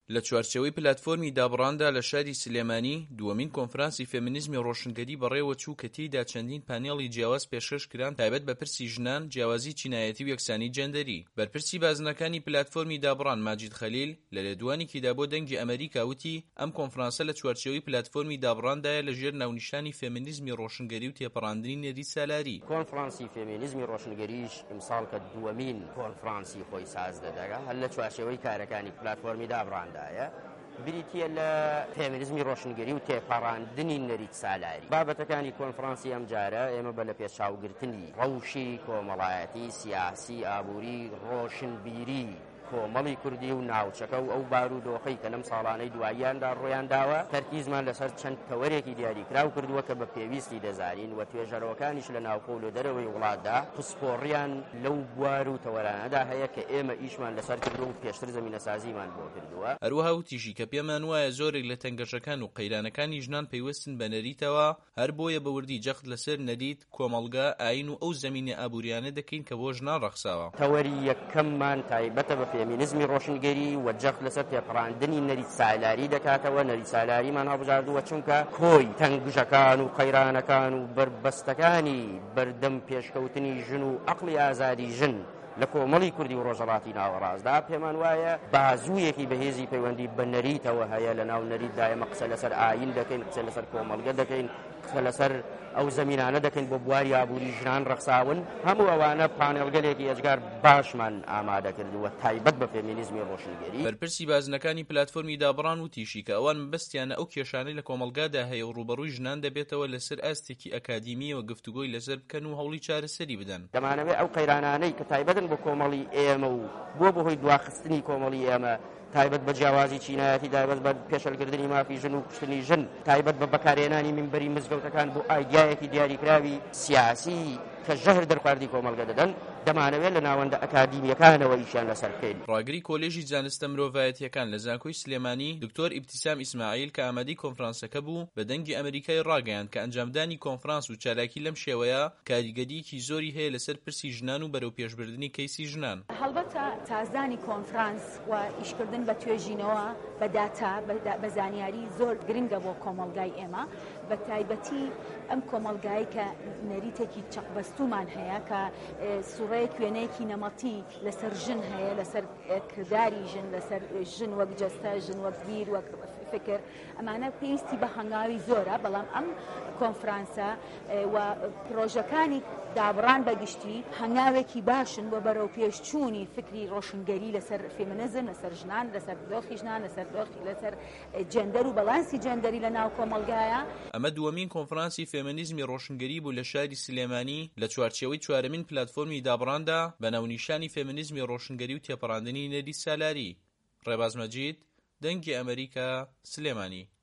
لە چوارچێوەی پلەتفۆرمی دابڕاندا لە شاری سلێمانی دووەمین کۆنفرانسی فێمینیزمی ڕۆشنگەری بەڕێوە چوو کە تێیدا چەندین پانێڵی جیاواز پێشکەشکران تایبەت بە پرسی ژنان، جیاوازی چینایەتی و یەکسانی جەندەری. بەرپرسی بازنەکانی پلەتفۆرمی دابڕان ماجید خەلیل لە لێدوانێکیدا بۆ دەنگی ئەمریکا وتی ئەم کۆنفرانسە لە چوارچێوەی پلەتفۆرمی دابڕاندایە لەژێر ناونیشانی فێمینیزمی ڕۆشنگەری و تێپەڕاندنی نێری سالاری. کۆنفرانسی فێمینیزمی ڕۆشنگەریش ئیمساڵ کە دووەمین کۆنفرانسی خۆی ساز دەدەگا هەر لە چوارچێوەی کارەکانی پلەتفۆرمی دابڕاندایە بریتیە لە فێمینیزمی ڕۆشنگەری و تێپەڕاندنی نەریت سالاری. بابەتەکانی کۆنفرانسی ئەم جارە ئێمە بە لە پێشچاوگرتنی ڕەوشی کۆمەڵایەتی سیاسی ئابووری ڕۆشنبیری کۆمەڵی کوردی و ناوچەکە و ئەو بارودۆخەی کە لەم ساڵانەی دواییاندا ڕۆیان داوە تەرکیزمان لەسەر چەند تەوەرێکی دیاریکراو کردووە کە بە پێویستی دەزانین و توێژەرەوەکانیش لە ناوخۆ و لە دەرەوەی وڵاتدا پسپۆڕیان لەو بوار و تەوەرانەدا هەیە کە ئێمە ئیشمان لەسەر کردو و پێشتر زەمینەسازیمان بۆ کردووە. هەروەها وتیژی کە پێمان وایە زۆرێک لە تەنگەشەکان و قەیرانەکانی ژنان پەیوەستن بە نەریتەوە هەر بۆیە بەوردی جەخت لەسەر نەریت، کۆمەڵگا، ئاین و ئەو زەمینە ئابووریانە دەکەین کە بۆ ژنان ڕەخساوە. تەوەری یەکەممان تایبەتە بە فێمینیزمی ڕۆشنگەری و جەخت لەسەر تێپەڕاندنی نەریت سالاری دەکاتەوە. نەریت سالاریمان هەڵبژاردووە چونکە کۆی تەنگژەکان و قەیرانەکان و بربەستەکانی بەردەم پێشکەوتنی ژن و عەقڵی ئازادی ژن لە کۆمەڵی کوردی و ڕۆژهەڵاتی ناوەڕاستدا پێمان وایە بازوویەکی بەهێزی پەیوەندی بە نەریتەوە هەیە. لە ناو نەریتدا ئێمە قسە لەسەر ئاین دەکەین، قسە لەسەر کۆمەڵگە دەکەین، قسە لەسەر ئەو زەمینانە دەکەین بۆ بواری ئابووری ژنان ڕەخساون. هەموو ئەوانە پانێڵگەلێکی ئەجگار باشمان ئامادە کردووە تایبەت بە فێمینیزمی ڕۆشنگەری. بەرپرسی بازنەکانی پلەتفۆرمی دابڕان وتیشی کە ئەوان مەبەستیانە ئەو کێشانەی لە کۆمەڵگادا هەیە و ڕوبەڕووی ژنان دەبێتەوە لەسەر ئاستێکی ئەکادیمیەوە گفتوگۆی لەسەر بکەن و هەوڵی چارەسەری بدەن. دەمانەوێت ئەو قەیرانانەی کە تایبەتن بۆ کۆمەڵی ئێمە و بۆ بەهۆی دواخستنی کۆمەڵی ئێمە تایبەت بە جیاوازی چینایەتی، تایبەت بە پێشەلگردنی مافی ژن و کوشتنی ژن، تایبەت بە بەکارهێنانی منبەری مزگەوتەکان بۆ ئایدیایەکی دیاریکراوی سیاسی کە ژەهر دەرخواردی کۆمەڵگە دەدەن دەمانەوێت لە ناوەندە ئەکادیمیەکانەوە ئیشیان لەسەر بکەین. ڕاگری کۆلێژی زانستە مرۆڤایەتیەکان لە زانکۆی سلێمانی دکتۆر ئیبتیسام ئیسماعیل کە ئامادەی کۆنفرانسەکە بوو بە دەنگی ئەمریکای ڕاگەیاند کە ئەنجامدانی کۆنفرانس و چالاکی لەم شێوەیە کاریگەریەکی زۆری هەیە لەسەر پرسی ژنان و بەرەو پێشبردننی کەیسی ژنان. هەڵبەتە تازدانی کۆنفرانس و ئیشکردن بە توێژینەوە بە داتا بە زانیاری زۆر گرنگە بۆ کۆمەڵگای ئێمە، بە تایبەتی ئەم کۆمەڵگای کە نەریتێکی چەقبەستومان هەیە کە سوڕەیە کوێنەیەکی نەمەتی لەسەر ژن هەیە، لەسەر کردداری ژن، لەسەر ژن وەک جەستە، ژن وەک بیر، وەک فکر، ئەمانە پێویستی بە هەنگاوی زۆرە. بەڵام ئەم کۆنفرانسە و پرۆژەکانی دابڕان بەگشتی هەنگاوێکی باشن بۆ بەرەو پێشچوونی فکری ڕۆشنگەری لەسەر فێمینیزم، لەسەر ژنان، لەسەر دۆخی ژنان، لەسەر جەندەر و بەڵانسی جەندەری لە ناو کۆمەڵگایە. ئەمە دووەمین کۆنفرانسی فێمینیزمی ڕۆشنگەری بوو لە شاری سلێمانی لە چوارچێوەی چوارەمین پلەتفۆرمی دابڕاندا بە ناونیشانی فێمینیزمی ڕۆشنگەری و تێپەڕاندنی نەریت سالاری. ڕێباز مەجید، دەنگی ئەمریکا، سلێمانی.